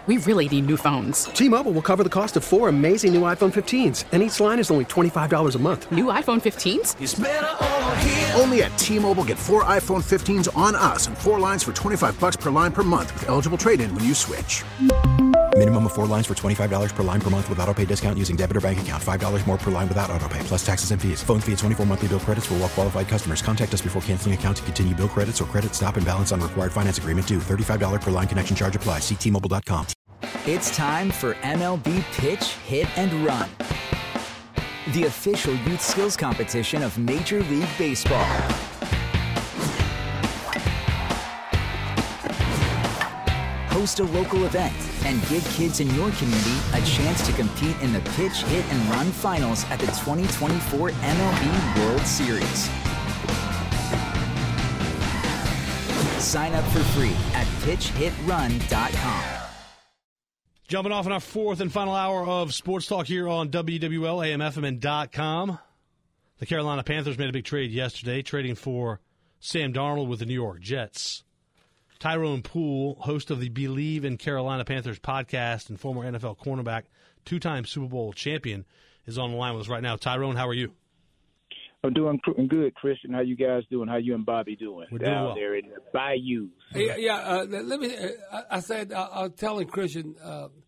We really need new phones. T-Mobile will cover the cost of 4 amazing new iPhone 15s, and each line is only $25 a month. New iPhone 15s? It's better over here. Only at T-Mobile, get 4 iPhone 15s on us and 4 lines for $25 per line per month with eligible trade-in when you switch. Minimum of 4 lines for $25 per line per month with autopay discount using debit or bank account. $5 more per line without autopay, plus taxes and fees. Phone fee at 24 monthly bill credits for well-qualified customers. Contact us before canceling account to continue bill credits or credit stop and balance on required finance agreement due. $35 per line connection charge applies. See T-Mobile.com. It's time for MLB Pitch, Hit, and Run, the official youth skills competition of Major League Baseball. Host a local event and give kids in your community a chance to compete in the Pitch, Hit, and Run finals at the 2024 MLB World Series. Sign up for free at pitchhitrun.com. Jumping off in our fourth and final hour of Sports Talk here on WWL, AMFMN.com. The Carolina Panthers made a big trade yesterday, trading for Sam Darnold with the New York Jets. Tyrone Poole, host of the Believe in Carolina Panthers podcast and former NFL cornerback, two-time Super Bowl champion, is on the line with us right now. Tyrone, how are you? I'm doing good, Christian. How you guys doing? How you and Bobby doing? We're doing well. There in the bayous. Let me. I said I was telling Christian.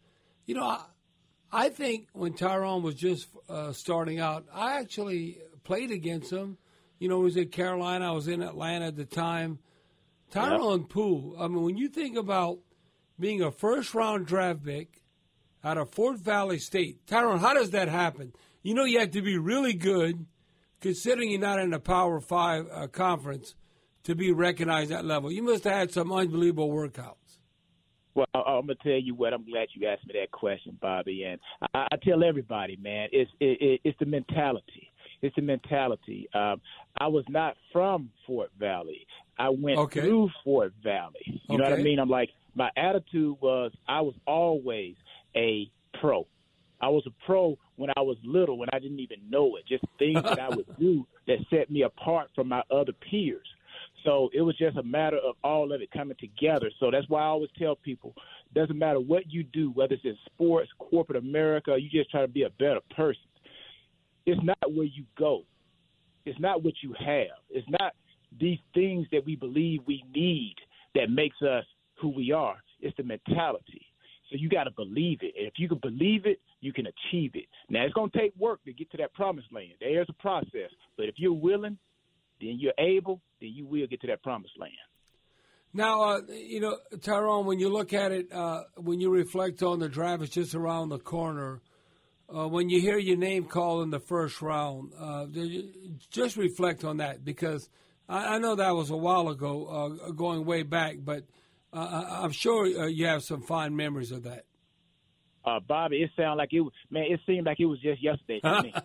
I think when Tyrone was just starting out, I actually played against him. He was in Carolina. I was in Atlanta at the time. Tyrone Poole. I mean, when you think about being a first-round draft pick out of Fort Valley State, Tyrone, how does that happen? You have to be really good, considering you're not in a Power 5 conference, to be recognized at that level. You must have had some unbelievable workouts. Well, I'm going to tell you what. I'm glad you asked me that question, Bobby. And I tell everybody, man, it's the mentality. It's the mentality. I was not from Fort Valley. I went through Fort Valley. You know what I mean? I'm like, my attitude was I was always a pro. I was a pro when I was little, when I didn't even know it. Just things that I would do that set me apart from my other peers. So it was just a matter of all of it coming together. So that's why I always tell people, doesn't matter what you do, whether it's in sports, corporate America, you just try to be a better person. It's not where you go. It's not what you have. It's not these things that we believe we need that makes us who we are. It's the mentality. So you got to believe it. And if you can believe it, you can achieve it. Now, it's going to take work to get to that promised land. There's a process. But if you're willing, then you're able, then you will get to that promised land. Now, Tyrone, when you look at it, when you reflect on the draft, it's just around the corner. When you hear your name called in the first round, just reflect on that, because I know that was a while ago, going way back, but I'm sure you have some fond memories of that. Bobby, it seemed like it was just yesterday to me.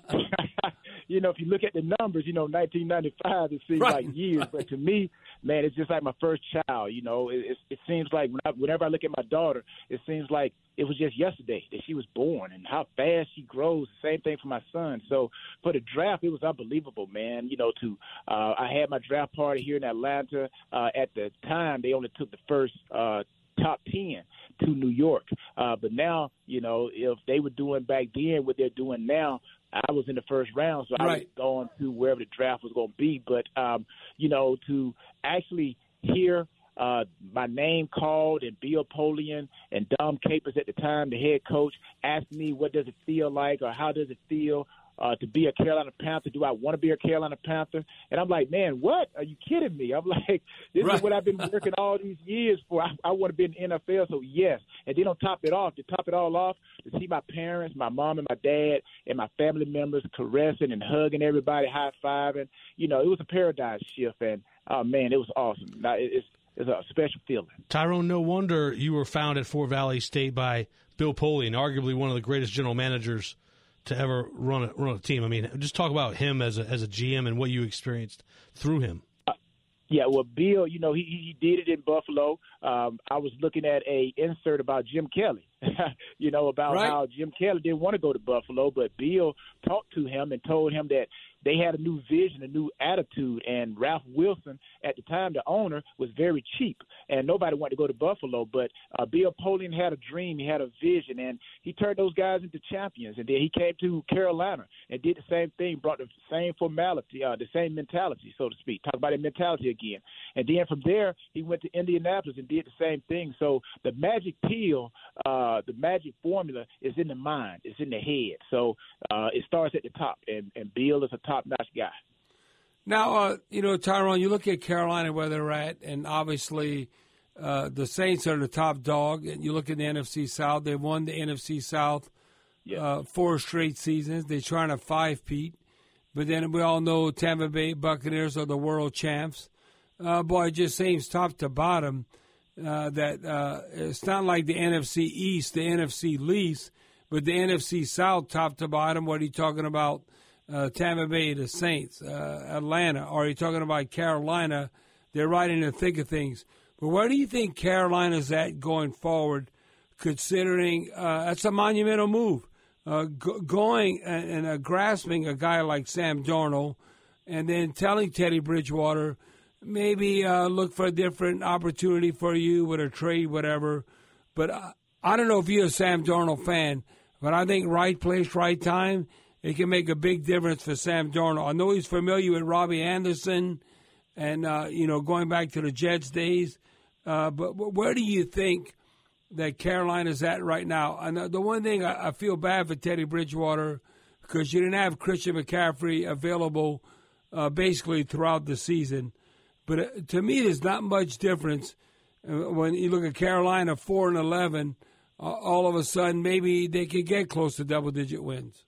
If you look at the numbers, 1995, it seems like years. But to me, man, it's just like my first child. It seems like whenever I look at my daughter, it seems like it was just yesterday that she was born and how fast she grows. Same thing for my son. So for the draft, it was unbelievable, man. I had my draft party here in Atlanta. At the time, they only took the first top 10 to New York. But now, if they were doing back then what they're doing now, I was in the first round, so I was going to wherever the draft was going to be. But, to actually hear my name called and Bill Polian and Dom Capers at the time, the head coach, asked me what does it feel like or how does it feel to be a Carolina Panther. Do I want to be a Carolina Panther? And I'm like, man, what? Are you kidding me? I'm like, this is what I've been working all these years for. I want to be in the NFL, so yes. And then to top it all off, to see my parents, my mom and my dad and my family members caressing and hugging everybody, high-fiving, it was a paradigm shift. And, man, it was awesome. It's a special feeling. Tyrone, no wonder you were found at Fort Valley State by Bill Polian, arguably one of the greatest general managers to ever run a team. I mean, just talk about him as a GM and what you experienced through him. Yeah, well, Bill, he did it in Buffalo. I was looking at a insert about Jim Kelly, about how Jim Kelly didn't want to go to Buffalo, but Bill talked to him and told him that they had a new vision, a new attitude, and Ralph Wilson, at the time, the owner, was very cheap, and nobody wanted to go to Buffalo. But Bill Polian had a dream, he had a vision, and he turned those guys into champions. And then he came to Carolina and did the same thing, brought the same formality, the same mentality, so to speak. Talk about that mentality again. And then from there, he went to Indianapolis and did the same thing. So the magic pill, the magic formula is in the mind, it's in the head. So it starts at the top, and Bill is a top-notch guy. Now, Tyrone, you look at Carolina where they're at, and obviously the Saints are the top dog. And you look at the NFC South, they won the NFC South 4 straight seasons. They're trying to 5-peat. But then we all know Tampa Bay Buccaneers are the world champs. Boy, it just seems top to bottom that it's not like the NFC East, the NFC least, but the NFC South top to bottom. What are you talking about? Tampa Bay, the Saints, Atlanta, or are you talking about Carolina? They're right in the thick of things. But where do you think Carolina's at going forward, considering that's a monumental move, going and grasping a guy like Sam Darnold and then telling Teddy Bridgewater, maybe look for a different opportunity for you with a trade, whatever. But I don't know if you're a Sam Darnold fan, but I think right place, right time, it can make a big difference for Sam Darnold. I know he's familiar with Robbie Anderson and, going back to the Jets days. But where do you think that Carolina's at right now? And the one thing I feel bad for Teddy Bridgewater, because you didn't have Christian McCaffrey available basically throughout the season. But to me, there's not much difference when you look at Carolina 4-11. All of a sudden, maybe they could get close to double-digit wins.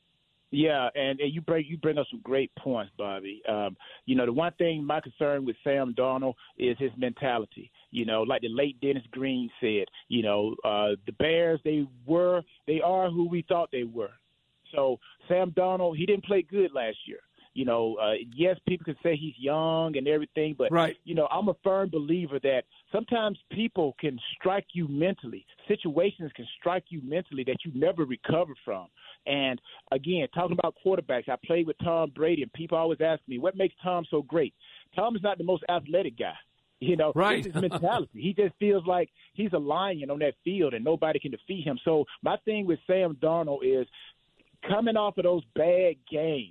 Yeah, and you bring up some great points, Bobby. The one thing, my concern with Sam Darnold is his mentality. Like the late Dennis Green said, the Bears, they are who we thought they were. So Sam Darnold, he didn't play good last year. Yes, people can say he's young and everything, but, right. I'm a firm believer that sometimes people can strike you mentally. Situations can strike you mentally that you never recover from. And, again, talking about quarterbacks, I played with Tom Brady, and people always ask me, what makes Tom so great? Tom is not the most athletic guy. Right. It's his mentality. He just feels like he's a lion on that field, and nobody can defeat him. So my thing with Sam Darnold is coming off of those bad games,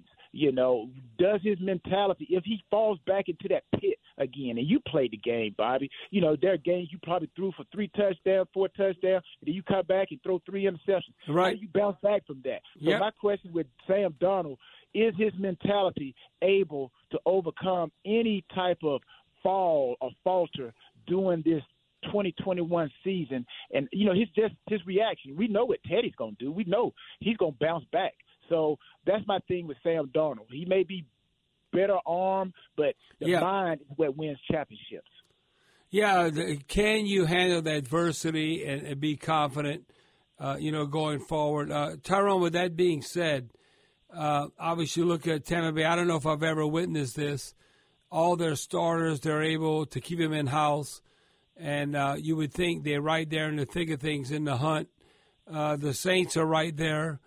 does his mentality, if he falls back into that pit again, and you played the game, Bobby, there are games you probably threw for 3 touchdowns, 4 touchdowns, and then you come back and throw 3 interceptions. Right. How do you bounce back from that? So yep. My question with Sam Darnold, is his mentality able to overcome any type of fall or falter during this 2021 season? And, his reaction, we know what Teddy's going to do. We know he's going to bounce back. So that's my thing with Sam Darnold. He may be better armed, but the mind is what wins championships. Yeah, can you handle the adversity and be confident, going forward? Tyrone, with that being said, obviously look at Tampa Bay. I don't know if I've ever witnessed this. All their starters, they're able to keep them in-house, and you would think they're right there in the thick of things in the hunt. The Saints are right there.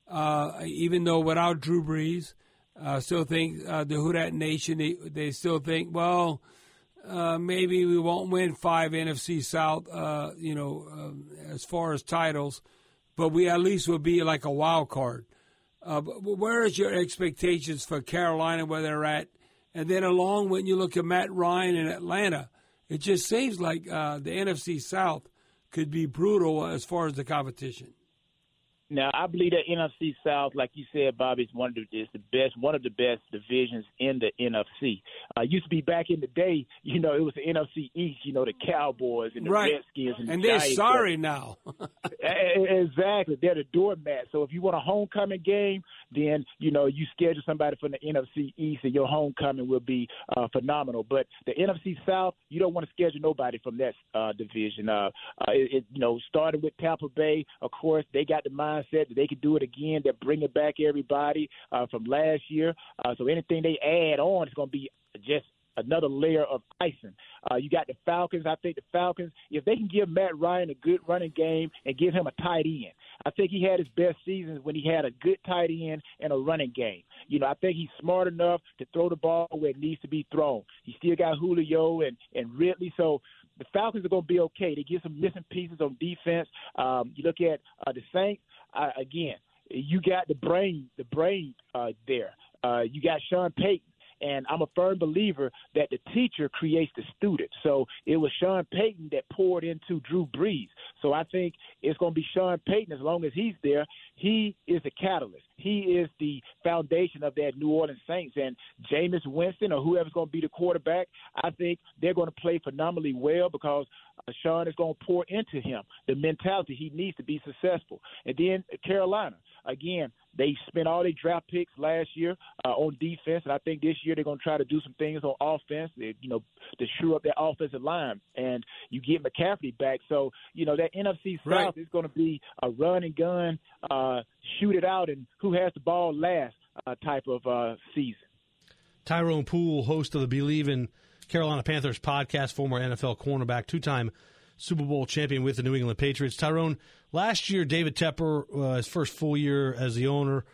Even though without Drew Brees, still think the Who Dat Nation, they still think, maybe we won't win 5 NFC South, as far as titles, but we at least will be like a wild card. But where is your expectations for Carolina, where they're at? And then along when you look at Matt Ryan in Atlanta, it just seems like the NFC South could be brutal as far as the competition. Now, I believe that NFC South, like you said, Bobby, is one of the best divisions in the NFC. Used to be back in the day, it was the NFC East, the Cowboys and the right. Redskins. And they're Giants. sorry now. Exactly. They're the doormat. So if you want a homecoming game, then, you schedule somebody from the NFC East and your homecoming will be phenomenal. But the NFC South, you don't want to schedule nobody from that division. Starting with Tampa Bay, of course, they got the mindset that they could do it again. They're bringing back everybody from last year. So anything they add on is going to be just another layer of icing. You got the Falcons. I think the Falcons, if they can give Matt Ryan a good running game and give him a tight end, I think he had his best seasons when he had a good tight end and a running game. I think he's smart enough to throw the ball where it needs to be thrown. He still got Julio and Ridley, so the Falcons are going to be okay. They get some missing pieces on defense. You look at the Saints, again, you got the brain there. You got Sean Payton. And I'm a firm believer that the teacher creates the student. So it was Sean Payton that poured into Drew Brees. So I think it's going to be Sean Payton as long as he's there. He is the catalyst. He is the foundation of that New Orleans Saints. And Jameis Winston or whoever's going to be the quarterback, I think they're going to play phenomenally well because Sean is going to pour into him the mentality he needs to be successful. And then Carolina, again, they spent all their draft picks last year on defense, and I think this year they're going to try to do some things on offense, to shore up that offensive line. And you get McCaffrey back. So, that NFC South is going to be a run and gun, shoot it out, and who has the ball last type of season. Tyrone Poole, host of the Believe in Carolina Panthers podcast, former NFL cornerback, two-time Super Bowl champion with the New England Patriots. Tyrone, last year David Tepper, his first full year as the owner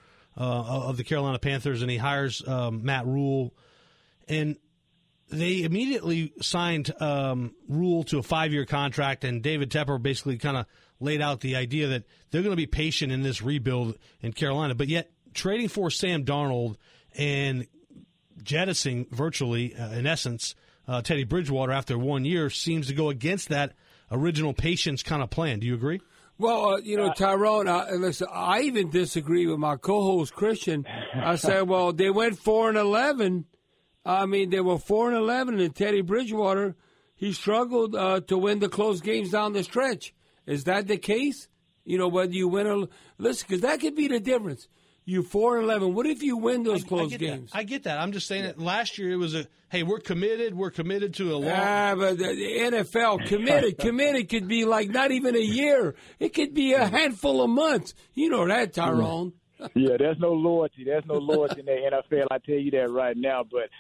of the Carolina Panthers, and he hires Matt Rule. And they immediately signed Rule to a 5-year contract, and David Tepper basically kind of laid out the idea that they're going to be patient in this rebuild in Carolina. But yet trading for Sam Darnold and jettisoning virtually, in essence, Teddy Bridgewater after 1 year seems to go against that original patience kind of plan. Do you agree? Well, Tyrone, listen, I even disagree with my co-host Christian. I said, well, they went 4-11. I mean, they were 4-11, and Teddy Bridgewater, he struggled to win the close games down the stretch. Is that the case? Whether you win or listen, because that could be the difference. You 4-11. What if you win those close games? I get that. I'm just saying that last year it was hey, we're committed to a long. But the NFL committed could be like not even a year. It could be a handful of months. You know that, Tyrone. Yeah, there's no loyalty. There's no loyalty in the NFL. I tell you that right now. But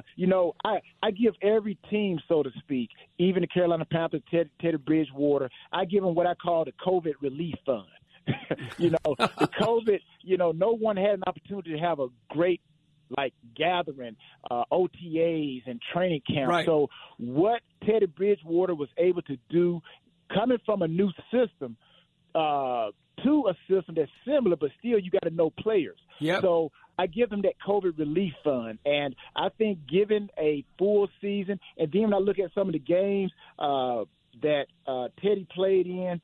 I give every team, so to speak, even the Carolina Panthers, Teddy Bridgewater, I give them what I call the COVID relief fund. The COVID, no one had an opportunity to have a great, gathering, OTAs and training camp. Right. So what Teddy Bridgewater was able to do, coming from a new system to a system that's similar, but still you got to know players. Yep. So I give them that COVID relief fund. And I think given a full season, and then when I look at some of the games that Teddy played in,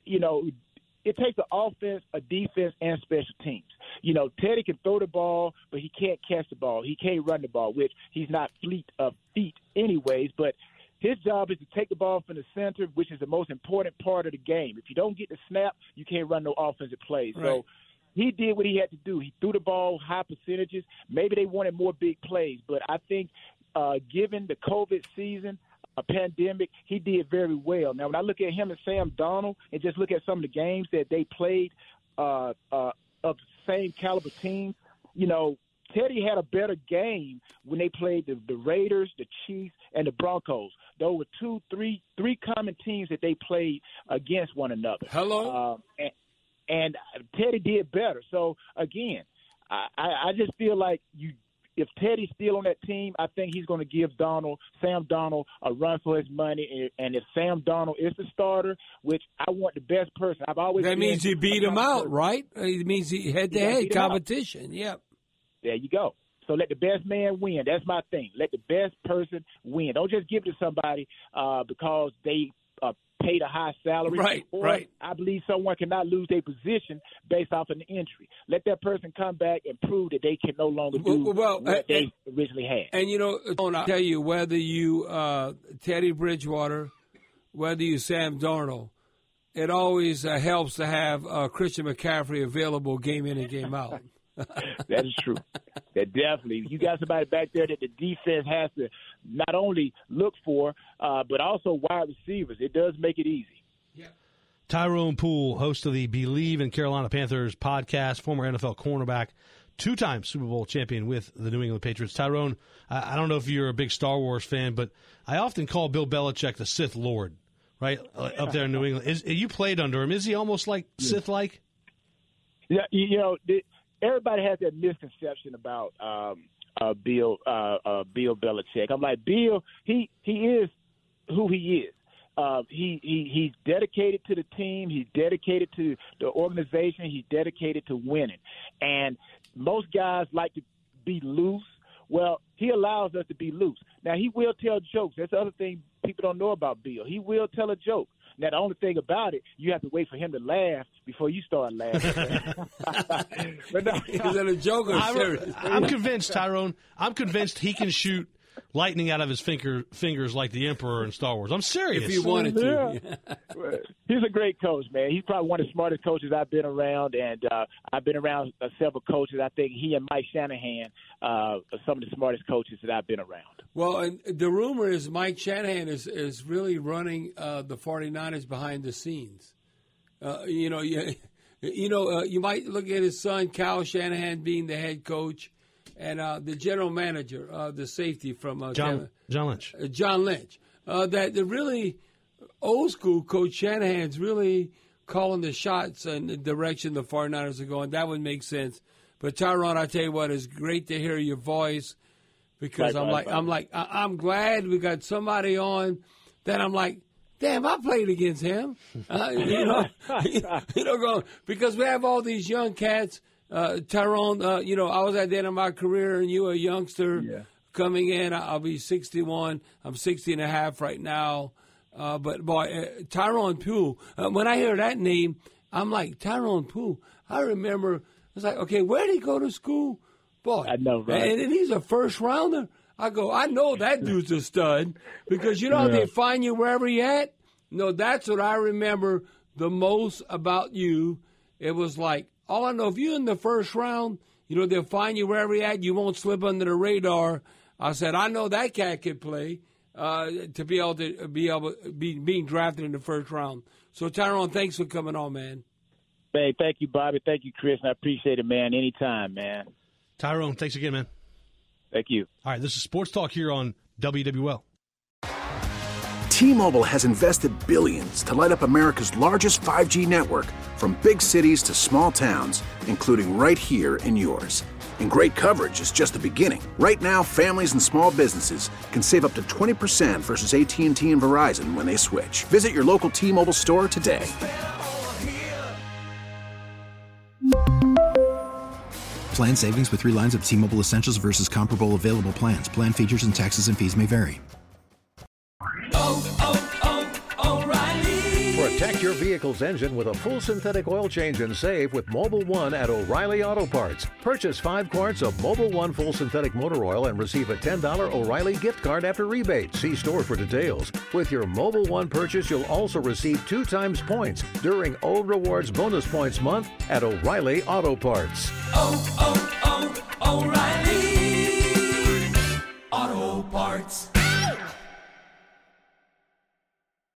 it takes an offense, a defense, and special teams. Teddy can throw the ball, but he can't catch the ball. He can't run the ball, which he's not fleet of feet anyways. But his job is to take the ball from the center, which is the most important part of the game. If you don't get the snap, you can't run no offensive plays. Right. So he did what he had to do. He threw the ball high percentages. Maybe they wanted more big plays, but I think given the COVID season, a pandemic, he did very well. Now, when I look at him and Sam Darnold and just look at some of the games that they played of the same caliber team, Teddy had a better game when they played the Raiders, the Chiefs, and the Broncos. Those were three common teams that they played against one another. Hello? And Teddy did better. So, again, I just feel like if Teddy's still on that team, I think he's going to give Sam Darnold, a run for his money. And if Sam Darnold is the starter, which I want the best person, that means you beat him out, right? It means head-to-head competition. Yep. There you go. So let the best man win. That's my thing. Let the best person win. Don't just give it to somebody because they paid a high salary. Right. I believe someone cannot lose their position based off an injury. Let that person come back and prove that they can no longer do what they originally had. And, I'll tell you, whether you Teddy Bridgewater, whether you Sam Darnold, it always helps to have Christian McCaffrey available game in and game out. That is true. That definitely. You got somebody back there that the defense has to not only look for, but also wide receivers. It does make it easy. Yeah. Tyrone Poole, host of the Believe in Carolina Panthers podcast, former NFL cornerback, two-time Super Bowl champion with the New England Patriots. Tyrone, I don't know if you're a big Star Wars fan, but I often call Bill Belichick the Sith Lord, right, up there in New England. You played under him. Is he almost like Sith-like? Yeah, everybody has that misconception about Bill Belichick. I'm like, Bill, he is who he is. He's dedicated to the team. He's dedicated to the organization. He's dedicated to winning. And most guys like to be loose. Well, he allows us to be loose. Now, he will tell jokes. That's the other thing people don't know about Bill. He will tell a joke. Now, the only thing about it, you have to wait for him to laugh before you start laughing. But no, is that a joke or serious? I'm convinced, Tyrone. I'm convinced he can shoot lightning out of his fingers like the Emperor in Star Wars. I'm serious. If he wanted to. Yeah. He's a great coach, man. He's probably one of the smartest coaches I've been around, and I've been around several coaches. I think he and Mike Shanahan are some of the smartest coaches that I've been around. Well, and the rumor is Mike Shanahan is really running the 49ers behind the scenes. You might look at his son, Kyle Shanahan, being the head coach, and the general manager, the safety from John Lynch. John Lynch. That the really old school coach Shanahan's really calling the shots in the direction the 49ers are going. That would make sense. But Tyrone, I tell you what, it's great to hear your voice because I'm glad we got somebody on that I'm like, damn, I played against him. Because we have all these young cats. Tyrone, I was at the end of my career, and you were a youngster coming in. I'll be 61. I'm 60 and a half right now. But, boy, Tyrone Poole, when I hear that name, I'm like, Tyrone Poole. I remember, it's like, okay, where did he go to school? Boy. I know, right? And he's a first-rounder. I go, I know that dude's a stud because, they find you wherever you at. No, that's what I remember the most about you. It was like, all I know, if you're in the first round, they'll find you wherever you're at. You won't slip under the radar. I said, I know that cat could play to be able to be being drafted in the first round. So, Tyrone, thanks for coming on, man. Hey, thank you, Bobby. Thank you, Chris. And I appreciate it, man. Anytime, man. Tyrone, thanks again, man. Thank you. All right, this is Sports Talk here on WWL. T-Mobile has invested billions to light up America's largest 5G network, from big cities to small towns, including right here in yours. And great coverage is just the beginning. Right now, families and small businesses can save up to 20% versus AT&T and Verizon when they switch. Visit your local T-Mobile store today. Plan savings with 3 lines of T-Mobile Essentials versus comparable available plans. Plan features and taxes and fees may vary. O'Reilly. Protect your vehicle's engine with a full synthetic oil change and save with Mobil 1 at O'Reilly Auto Parts. Purchase 5 quarts of Mobil 1 full synthetic motor oil and receive a $10 O'Reilly gift card after rebate. See store for details. With your Mobil 1 purchase, you'll also receive 2 times points during O Rewards Bonus Points Month at O'Reilly Auto Parts. O'Reilly Auto Parts.